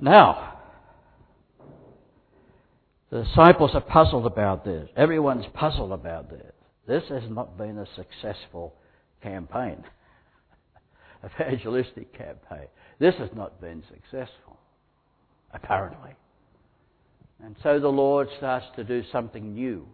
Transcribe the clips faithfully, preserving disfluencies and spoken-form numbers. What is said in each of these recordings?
Now, the disciples are puzzled about this. Everyone's puzzled about this. This has not been a successful campaign, evangelistic campaign. This has not been successful, apparently. And so the Lord starts to do something new.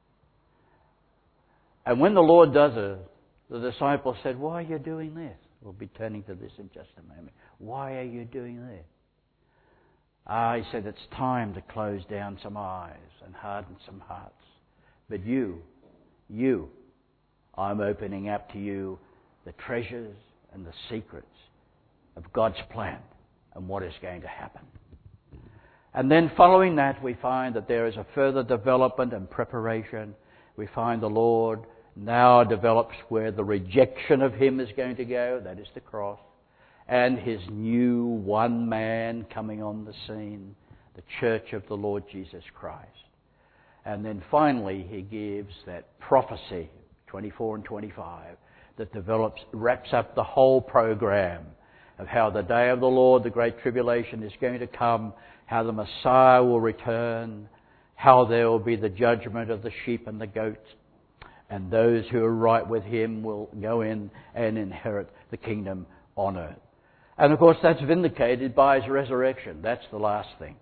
And when the Lord does it, the disciples said, "Why are you doing this?" We'll be turning to this in just a moment. Why are you doing this? Ah, he said, it's time to close down some eyes and harden some hearts. But you, you, I'm opening up to you the treasures and the secrets of God's plan and what is going to happen. And then following that, we find that there is a further development and preparation. We find the Lord now develops where the rejection of Him is going to go, that is the cross, and His new one man coming on the scene, the church of the Lord Jesus Christ. And then finally He gives that prophecy, twenty-four and twenty-five, that develops, wraps up the whole program of how the day of the Lord, the great tribulation, is going to come, how the Messiah will return, how there will be the judgment of the sheep and the goats, and those who are right with Him will go in and inherit the kingdom on earth. And of course that's vindicated by His resurrection. That's the last thing.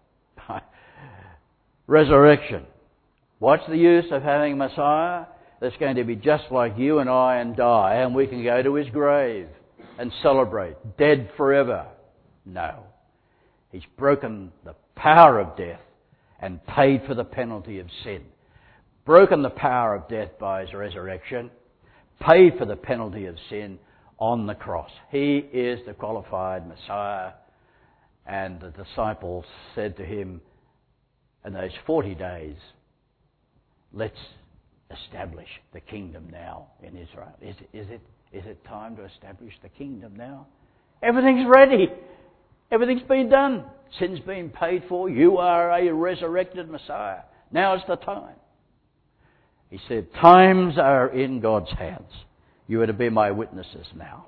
Resurrection. What's the use of having a Messiah that's going to be just like you and I and die, and we can go to His grave and celebrate, dead forever? No. He's broken the power of death and paid for the penalty of sin. Broken the power of death by His resurrection, paid for the penalty of sin on the cross. He is the qualified Messiah. And the disciples said to Him in those forty days, let's establish the kingdom now in Israel. Is, is, it, is it time to establish the kingdom now? Everything's ready. Everything's been done. Sin's been paid for. You are a resurrected Messiah. Now's the time. He said, times are in God's hands. You are to be my witnesses now.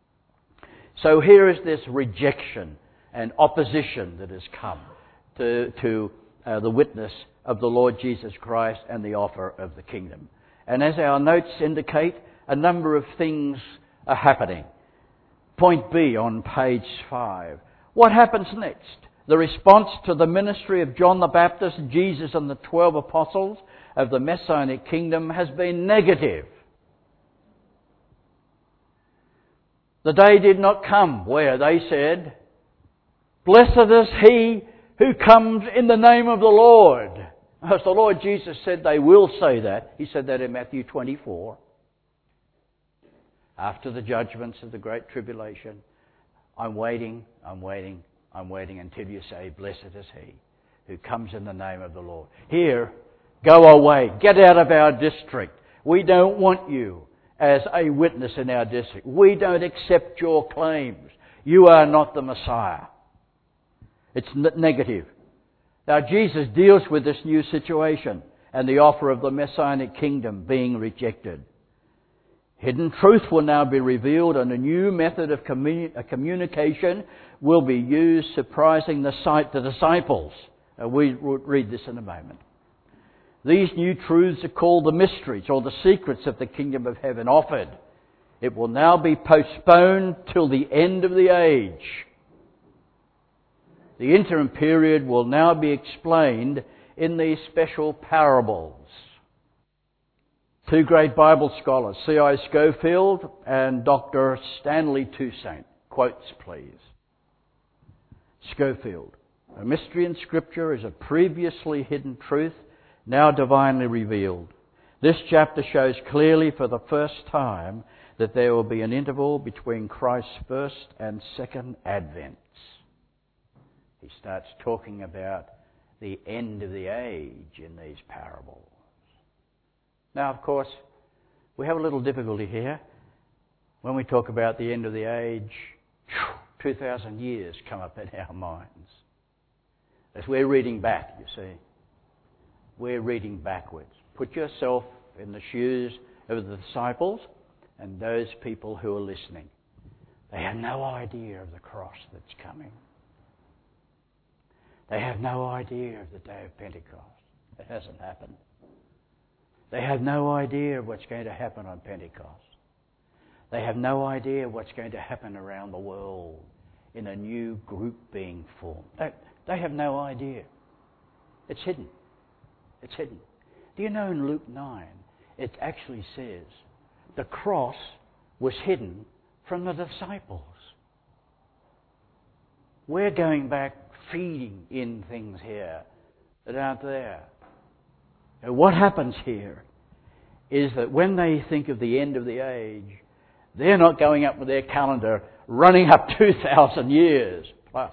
So here is this rejection and opposition that has come to, to uh, the witness of the Lord Jesus Christ and the offer of the kingdom. And as our notes indicate, a number of things are happening. Point B on page five. What happens next? The response to the ministry of John the Baptist, Jesus and the twelve apostles of the Messianic kingdom has been negative. The day did not come where they said, "Blessed is he who comes in the name of the Lord." As the Lord Jesus said, they will say that. He said that in Matthew twenty-four. After the judgments of the Great Tribulation, I'm waiting, I'm waiting, I'm waiting until you say, "Blessed is he who comes in the name of the Lord." Here, go away, get out of our district. We don't want you as a witness in our district. We don't accept your claims. You are not the Messiah. It's negative. Now Jesus deals with this new situation and the offer of the Messianic kingdom being rejected. Hidden truth will now be revealed, and a new method of communi- communication will be used, surprising the, sight, the disciples. Uh, we will read this in a moment. These new truths are called the mysteries or the secrets of the kingdom of heaven offered. It will now be postponed till the end of the age. The interim period will now be explained in these special parables. Two great Bible scholars, C I Scofield and Doctor Stanley Toussaint. Quotes, please. Scofield. A mystery in Scripture is a previously hidden truth, now divinely revealed. This chapter shows clearly for the first time that there will be an interval between Christ's first and second advents. He starts talking about the end of the age in these parables. Now, of course, we have a little difficulty here. When we talk about the end of the age, two thousand years come up in our minds. As we're reading back, you see. We're reading backwards. Put yourself in the shoes of the disciples and those people who are listening. They have no idea of the cross that's coming. They have no idea of the day of Pentecost. It hasn't happened. They have no idea of what's going to happen on Pentecost. They have no idea what's going to happen around the world in a new group being formed. They, they have no idea. It's hidden. It's hidden. Do you know in Luke nine, it actually says the cross was hidden from the disciples. We're going back feeding in things here that aren't there. And what happens here is that when they think of the end of the age, they're not going up with their calendar running up two thousand years plus.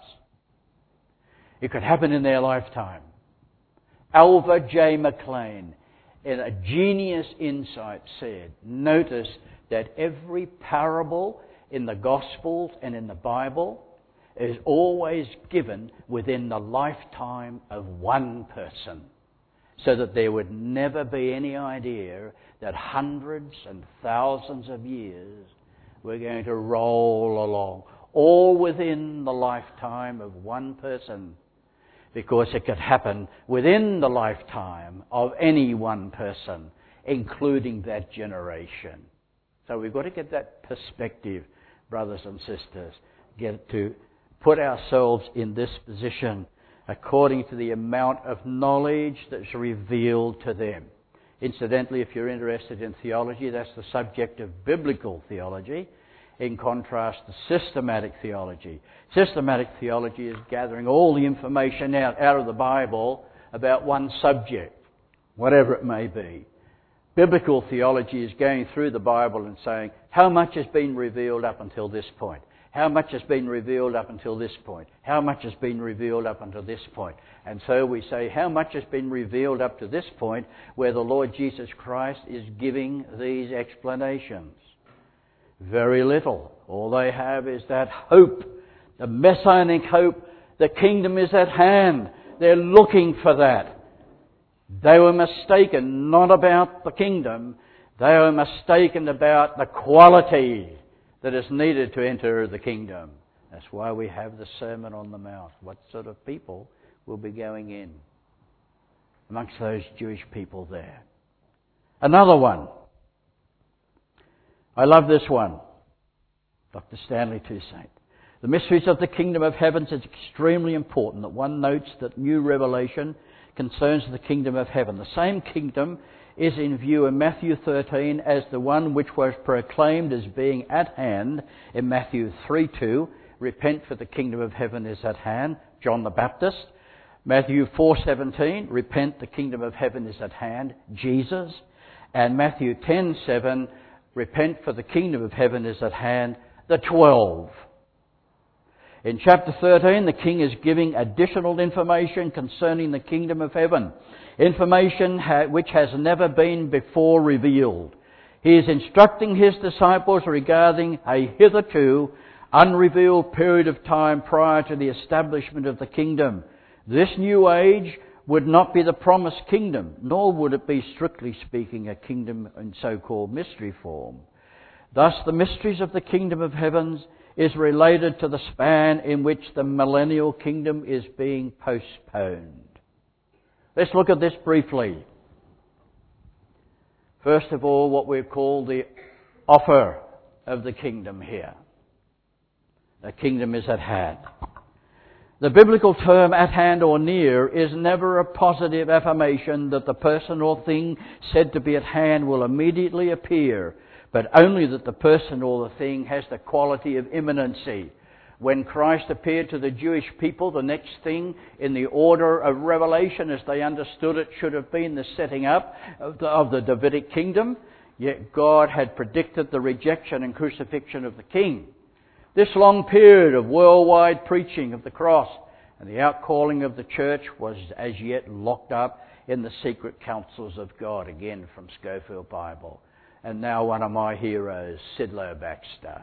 It could happen in their lifetime. Alva J. McLean, in a genius insight, said, notice that every parable in the Gospels and in the Bible is always given within the lifetime of one person, so that there would never be any idea that hundreds and thousands of years were going to roll along, all within the lifetime of one person, because it could happen within the lifetime of any one person, including that generation. So we've got to get that perspective, brothers and sisters, get to put ourselves in this position according to the amount of knowledge that's revealed to them. Incidentally, if you're interested in theology, that's the subject of biblical theology, in contrast to systematic theology. Systematic theology is gathering all the information out, out of the Bible about one subject, whatever it may be. Biblical theology is going through the Bible and saying, how much has been revealed up until this point? How much has been revealed up until this point? How much has been revealed up until this point? And so we say, how much has been revealed up to this point where the Lord Jesus Christ is giving these explanations? Very little. All they have is that hope, the messianic hope. The kingdom is at hand. They're looking for that. They were mistaken not about the kingdom. They were mistaken about the quality that is needed to enter the kingdom. That's why we have the Sermon on the Mount. What sort of people will be going in amongst those Jewish people there? Another one. I love this one. Doctor Stanley Toussaint. The mysteries of the kingdom of heavens is extremely important that one notes that new revelation concerns the kingdom of heaven. The same kingdom is in view in Matthew thirteen as the one which was proclaimed as being at hand in Matthew three two. Repent, for the kingdom of heaven is at hand. John the Baptist. Matthew four seventeen. Repent, the kingdom of heaven is at hand. Jesus. And Matthew ten seven. Repent, for the kingdom of heaven is at hand. The twelve. In chapter thirteen, the king is giving additional information concerning the kingdom of heaven. Information ha- which has never been before revealed. He is instructing his disciples regarding a hitherto unrevealed period of time prior to the establishment of the kingdom. This new age would not be the promised kingdom, nor would it be, strictly speaking, a kingdom in so-called mystery form. Thus, the mysteries of the kingdom of heavens is related to the span in which the millennial kingdom is being postponed. Let's look at this briefly. First of all, what we call the offer of the kingdom here. The kingdom is at hand. The biblical term at hand or near is never a positive affirmation that the person or thing said to be at hand will immediately appear, but only that the person or the thing has the quality of imminency. When Christ appeared to the Jewish people, the next thing in the order of revelation, as they understood it, should have been the setting up of the, of the Davidic kingdom. Yet God had predicted the rejection and crucifixion of the king. This long period of worldwide preaching of the cross and the outcalling of the church was as yet locked up in the secret counsels of God, again from Scofield Bible. And now one of my heroes, Sidlow Baxter.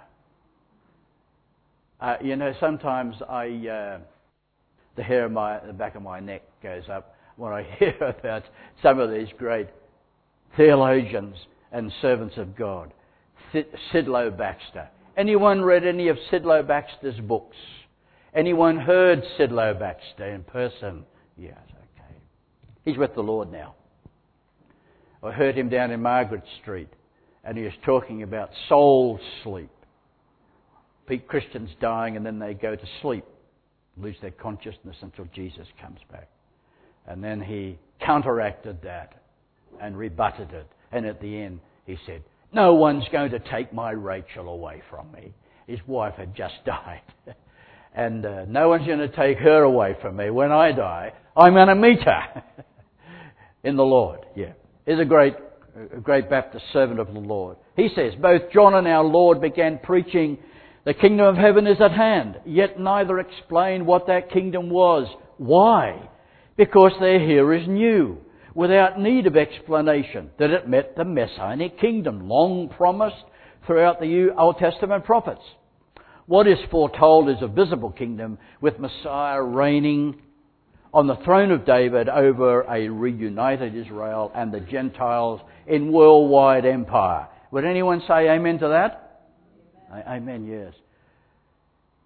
Uh, you know, sometimes I, uh, the hair on my, the back of my neck goes up when I hear about some of these great theologians and servants of God. Sid- Sidlow Baxter. Anyone read any of Sidlow Baxter's books? Anyone heard Sidlow Baxter in person? Yes, okay. He's with the Lord now. I heard him down in Margaret Street, and he was talking about soul sleep. Christians dying and then they go to sleep, lose their consciousness until Jesus comes back. And then he counteracted that and rebutted it. And at the end he said, no one's going to take my Rachel away from me. His wife had just died. and uh, no one's going to take her away from me. When I die, I'm going to meet her in the Lord. Yeah. He's a great, a great Baptist servant of the Lord. He says, both John and our Lord began preaching the kingdom of heaven is at hand, yet neither explained what that kingdom was. Why? Because their hearers knew, without need of explanation, that it meant the Messianic kingdom, long promised throughout the Old Testament prophets. What is foretold is a visible kingdom with Messiah reigning on the throne of David over a reunited Israel and the Gentiles in worldwide empire. Would anyone say amen to that? Amen, yes.